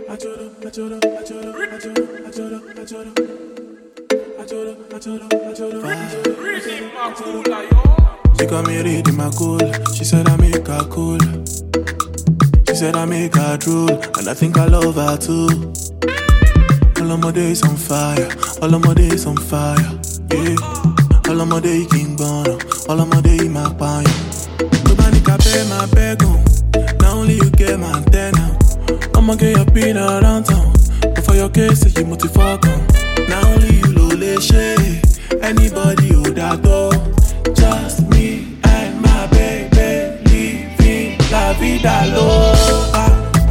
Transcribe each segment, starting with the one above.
She got me reading my cool. She said I make her cool. She said I make her drool, and I think I love her too. All of my days on fire, all of my days on fire, yeah. All of my days king bono, all of my days my pine. Nobody can pay my beg on. Now only you get my antenna. I'ma get your pin around town. But for your case, you multi-fuck on. Now only you lole shade. Anybody who that door. Just me and my baby living la vida loca.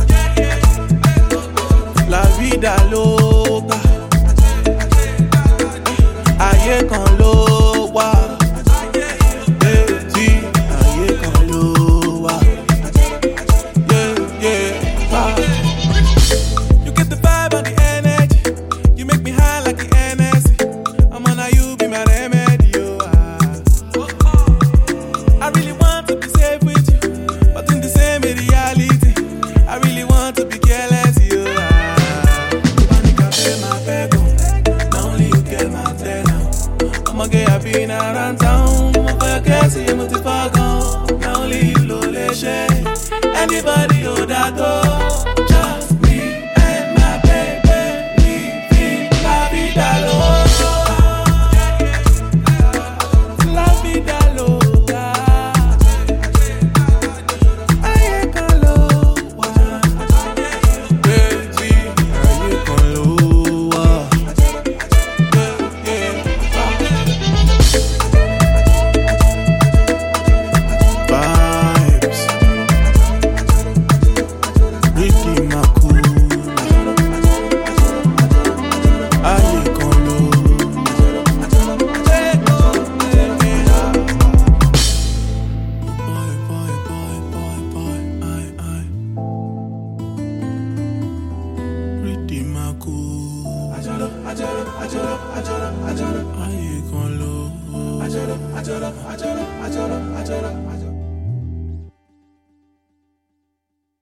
La vida loca. Ayé kan ló wà. Baby, ayé kan ló wà. You get the vibe and the energy. You make me high like the NSC. I'm on a you be my remedy, oh. I really want to be safe with you, but in the same reality, I really want to be careless, you. Nobody can pay my beg on. Now only you get my antenna. I'ma get a pin around town. I'ma for your case, you multi-fuck on. Now only you lole shade. Anybody who that door. Just me and my baby living la vida loca. La vida loca. Ayé kan ló wà. Baby, ayé kan ló wà. Vibes. Ricky Macool. Ayé kan ló. Boy, I. Ricky Macool. Ayé kan ló.